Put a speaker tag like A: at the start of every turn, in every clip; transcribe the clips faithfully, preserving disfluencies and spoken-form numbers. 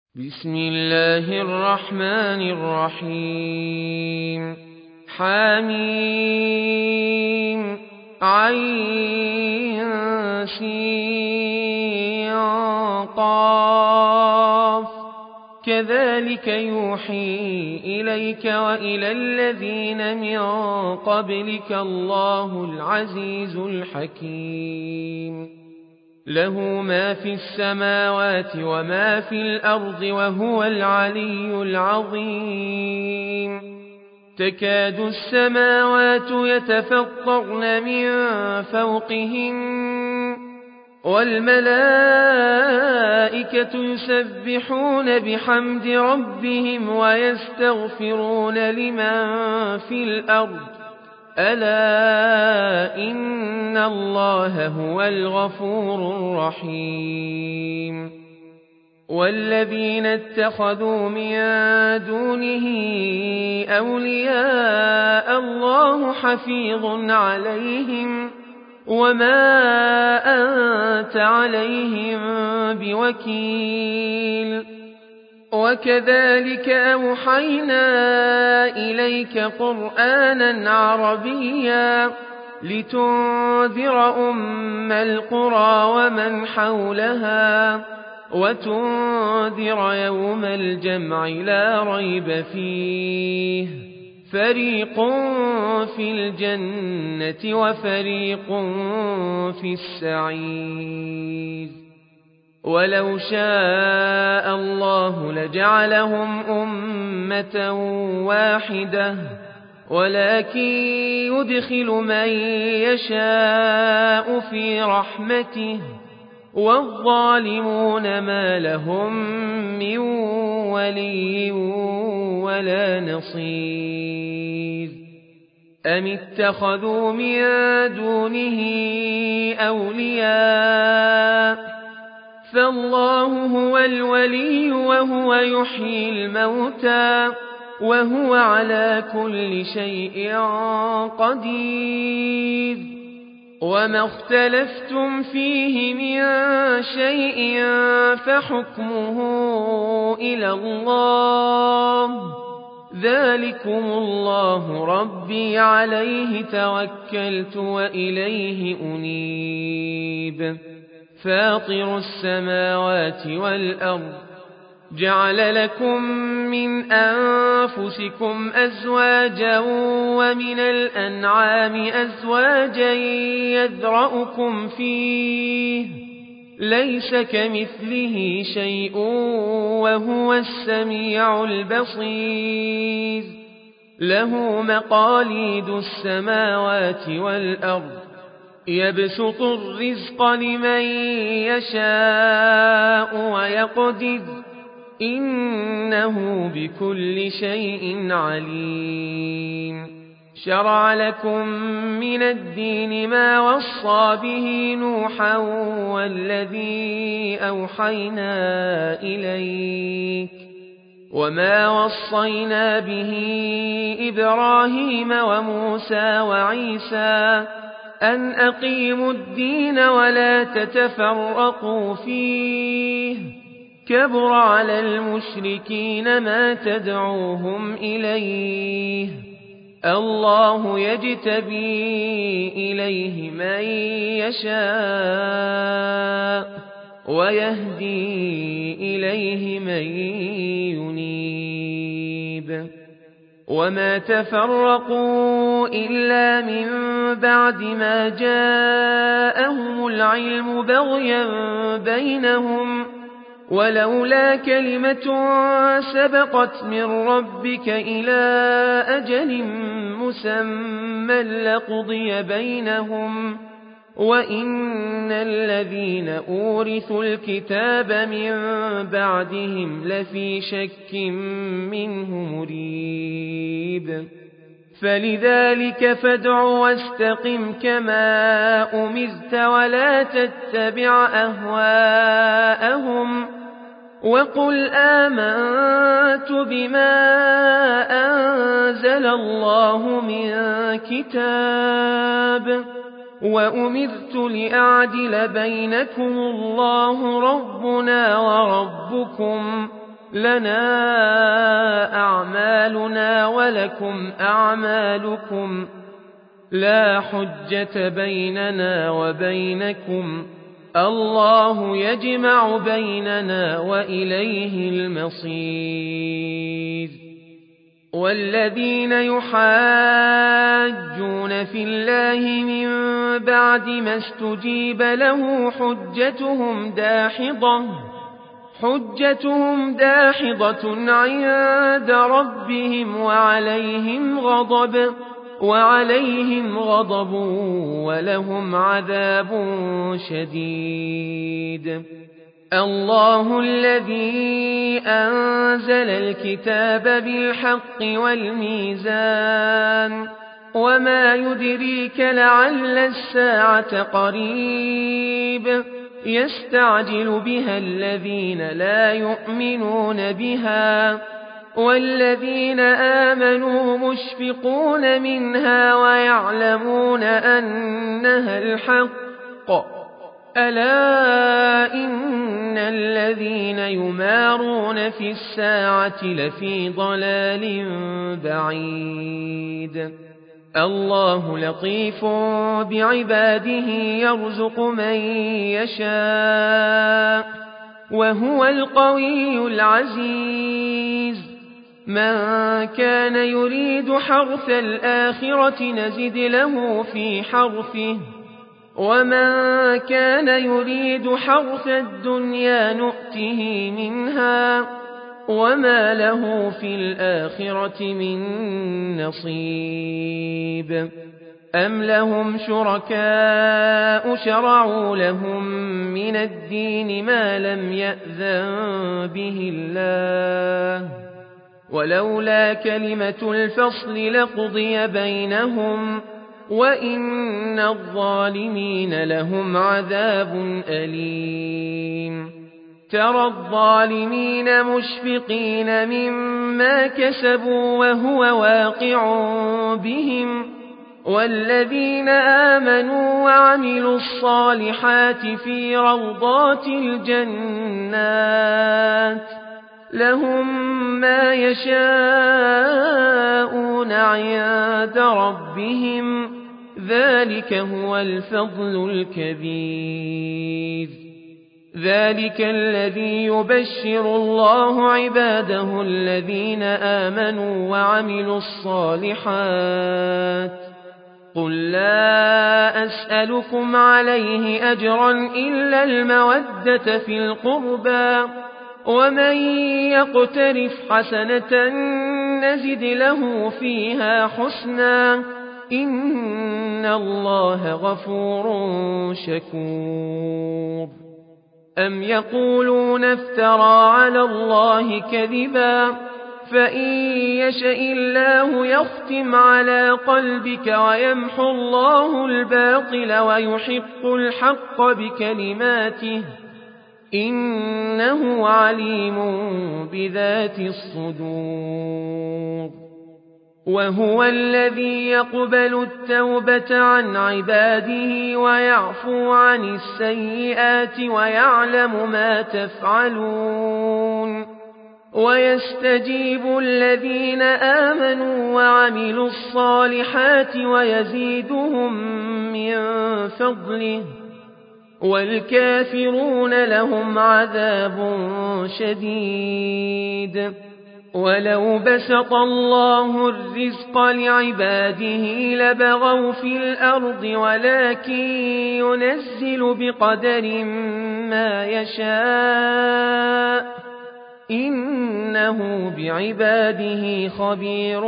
A: بسم الله الرحمن الرحيم حميم عين سين قاف كذلك يوحي إليك وإلى الذين من قبلك الله العزيز الحكيم له ما في السماوات وما في الأرض وهو العلي العظيم تكاد السماوات يتفطرن من فوقهن والملائكة يسبحون بحمد ربهم ويستغفرون لمن في الأرض ألا إن الله هو الغفور الرحيم والذين اتخذوا من دونه أولياء الله حفيظ عليهم وما أنت عليهم بوكيل وكذلك أوحينا إليك قرآنا عربيا لتنذر أم القرى ومن حولها وتنذر يوم الجمع لا ريب فيه فريق في الجنة وفريق في السعير ولو شاء الله لجعلهم أمة واحدة ولكن يدخل من يشاء في رحمته والظالمون ما لهم من ولي ولا نصير أم اتخذوا من دونه أولياء فالله هو الولي وهو يحيي الموتى وهو على كل شيء قدير وما اختلفتم فيه من شيء فحكمه إلى الله ذلكم الله ربي عليه توكلت وإليه أنيب فاطر السماوات والأرض جعل لكم من أنفسكم أزواجا ومن الأنعام أزواجا يذرأكم فيه ليس كمثله شيء وهو السميع البصير له مقاليد السماوات والأرض يبسط الرزق لمن يشاء ويقدر إنه بكل شيء عليم شرع لكم من الدين ما وصى به نوحا والذي أوحينا إليك وما وصينا به إبراهيم وموسى وعيسى أن أقيموا الدين ولا تتفرقوا فيه كبر على المشركين ما تدعوهم إليه الله يجتبي إليه من يشاء ويهدي إليه من ينيب وما تفرقوا إلا من بعد ما جاءهم العلم بغيا بينهم ولولا كلمة سبقت من ربك إلى أجل مسمى لقضي بينهم وإن الذين أورثوا الكتاب من بعدهم لفي شك منه مريب فلذلك فادع واستقم كما أمرت ولا تتبع أهواءهم وقل آمنت بما أنزل الله من كتاب وأمرت لأعدل بينكم الله ربنا وربكم لنا أعمالنا ولكم أعمالكم لا حجة بيننا وبينكم الله يجمع بيننا وإليه المصير والذين يحاجون في الله من بعد ما استجيب له حجتهم داحضة حجتهم داحضة عند ربهم وعليهم غضب وعليهم غضب ولهم عذاب شديد الله الذي أنزل الكتاب بالحق والميزان وما يدريك لعل الساعة قريب يستعجل بها الذين لا يؤمنون بها والذين آمنوا مشفقون منها ويعلمون أنها الحق ألا إن الذين يمارون في الساعة لفي ضلال بعيد الله لطيف بعباده يرزق من يشاء وهو القوي العزيز من كان يريد حرث الآخرة نزد له في حرثه ومن كان يريد حرث الدنيا نؤته منها وما له في الآخرة من نصيب أم لهم شركاء شرعوا لهم من الدين ما لم يأذن به الله ولولا كلمة الفصل لقضي بينهم وإن الظالمين لهم عذاب أليم ترى الظالمين مشفقين مما كسبوا وهو واقع بهم والذين آمنوا وعملوا الصالحات في روضات الجنات لهم ما يشاءون عند ربهم ذلك هو الفضل الكبير ذلك الذي يبشر الله عباده الذين آمنوا وعملوا الصالحات قل لا أسألكم عليه أجرا إلا المودة في القربى ومن يقترف حسنة نزد له فيها حسنا إن الله غفور شكور أم يقولون افترى على الله كذبا فإن يشاء الله يختم على قلبك ويمحو الله الباطل ويحق الحق بكلماته إنه عليم بذات الصدور وهو الذي يقبل التوبة عن عباده ويعفو عن السيئات ويعلم ما تفعلون ويستجيب الذين آمنوا وعملوا الصالحات ويزيدهم من فضله والكافرون لهم عذاب شديد ولو بسط الله الرزق لعباده لبغوا في الأرض ولكن ينزل بقدر ما يشاء إنه بعباده خبير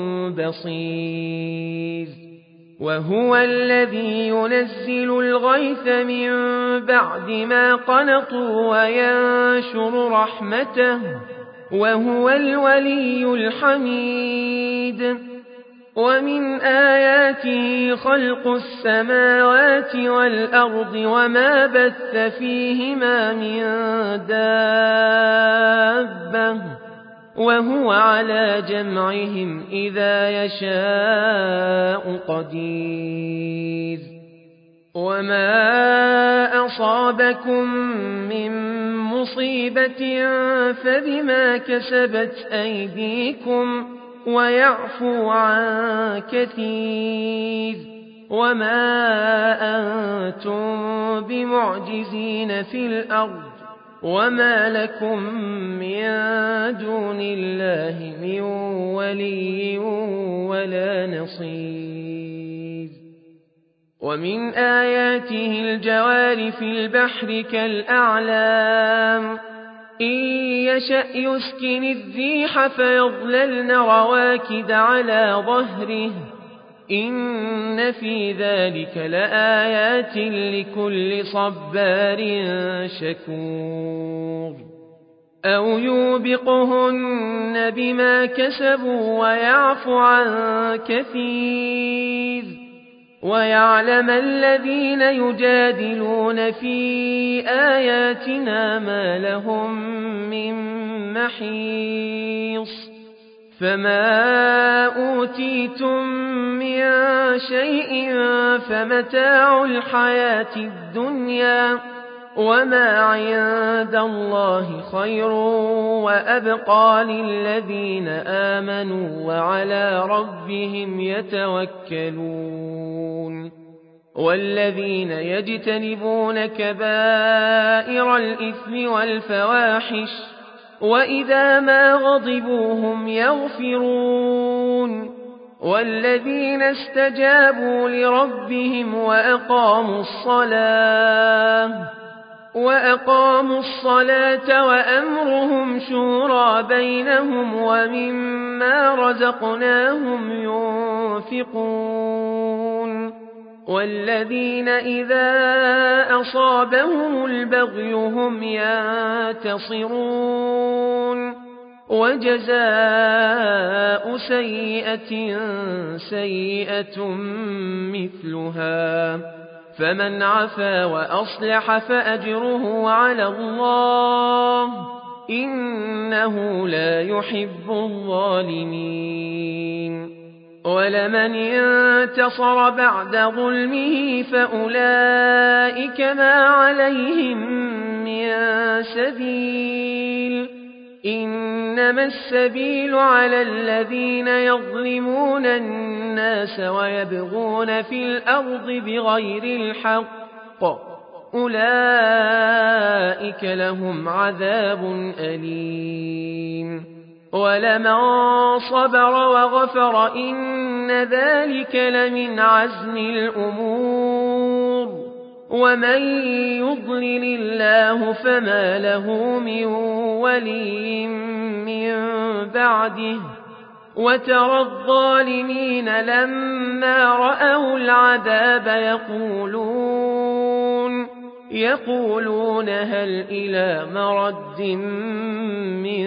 A: بصير وهو الذي ينزل الغيث من بعد ما قنطوا وينشر رحمته وهو الولي الحميد ومن آياته خلق السماوات والأرض وما بث فيهما من دابة وهو على جمعهم إذا يشاء قدير وما أصابكم من مصيبة مصيبة فبما كسبت أيديكم ويعفو عن كثير وما أنتم بمعجزين في الأرض وما لكم من دون الله من ولي ولا نصير. ومن آياته الجوار في البحر كالأعلام إن يشأ يسكن الريح فيظللن رواكد على ظهره إن في ذلك لآيات لكل صبار شكور. أو يوبقهن بما كسبوا ويعفو عن كثير ويعلم الذين يجادلون في آياتنا ما لهم من محيص. فما أوتيتم من شيء فمتاع الحياة الدنيا وما عند الله خير وأبقى للذين آمنوا وعلى ربهم يتوكلون. والذين يجتنبون كبائر الإثم والفواحش وإذا ما غضبوا هم يغفرون. والذين استجابوا لربهم وأقاموا الصلاة وأقاموا الصلاة وأمرهم شورى بينهم ومما رزقناهم ينفقون. والذين إذا أصابهم البغي هم ينتصرون. وجزاء سيئة سيئة مثلها فمن عفا وأصلح فأجره على الله إنه لا يحب الظالمين. ولمن انتصر بعد ظلمه فأولئك ما عليهم من سبيل إنما السبيل على الذين يظلمون الناس ويبغون في الأرض بغير الحق أولئك لهم عذاب أليم. ولمن صبر وغفر إن ذلك لمن عزم الأمور. ومن يضلل الله فما له من ولي من بعده. وترى الظالمين لما رأوا العذاب يقولون يقولون هل إلى مرد من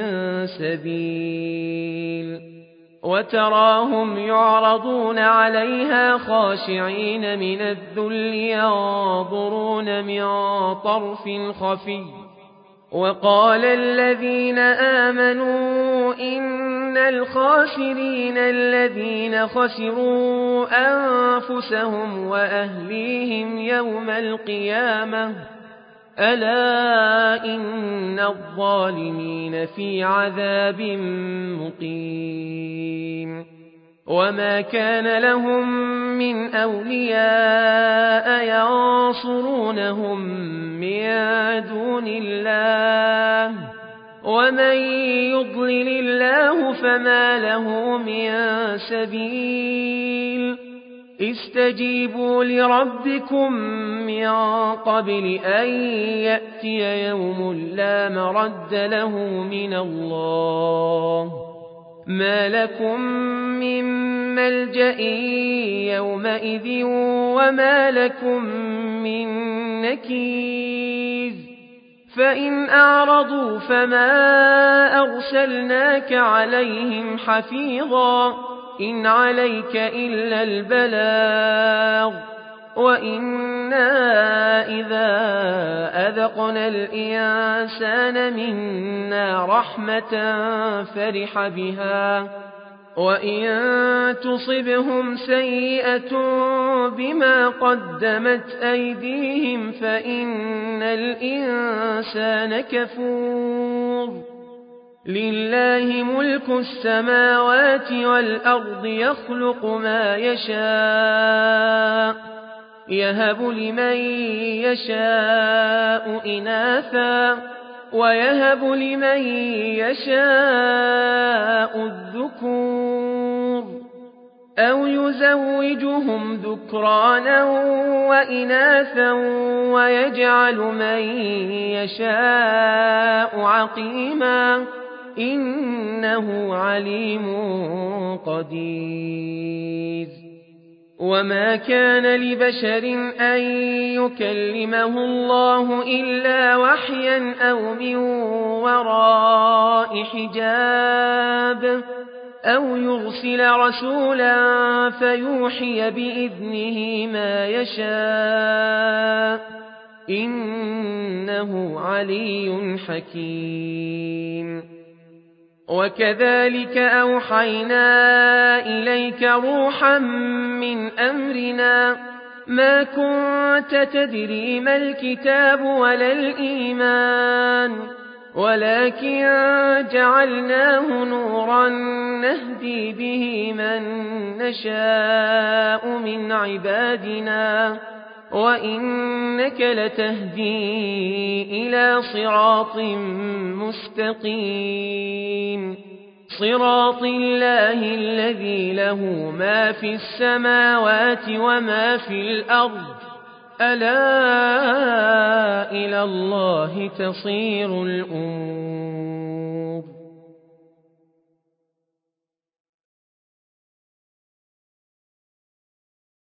A: سبيل. وتراهم يعرضون عليها خاشعين من الذل ينظرون من طرف خفي. وقال الذين آمنوا إن الخاسرين الذين خسروا أنفسهم وأهليهم يوم القيامة ألا إن الظالمين في عذاب مقيم. وما كان لهم من أولياء ينصرونهم من دون الله ومن يضلل الله فما له من سبيل. استجيبوا لربكم من قبل أن يأتي يوم لا مرد له من الله ما لكم من ملجأ يومئذ وما لكم من نكير. فإن أعرضوا فما أرسلناك عليهم حفيظا إن عليك إلا البلاغ وإنا إذا أذقنا الإنسان منا رحمة فرح بها وإن تصبهم سيئة بما قدمت أيديهم فإن الإنسان كفور لله ملك السماوات والأرض يخلق ما يشاء يهب لمن يشاء إناثا ويهب لمن يشاء الذكور أو يزوجهم ذكرانا وإناثا ويجعل من يشاء عقيما إنه عليم قدير وما كان لبشر أن يكلمه الله إلا وحيا أو من وراء حجاب أو يرسل رسولا فيوحي بإذنه ما يشاء إنه علي حكيم وكذلك أوحينا إليك روحا من أمرنا ما كنت تدري ما الكتاب ولا الإيمان ولكن جعلناه نورا نهدي به من نشاء من عبادنا وإنك لتهدي إلى صراط مستقيم صراط الله الذي له ما في السماوات وما في الأرض ألا إلى الله تصير الأمور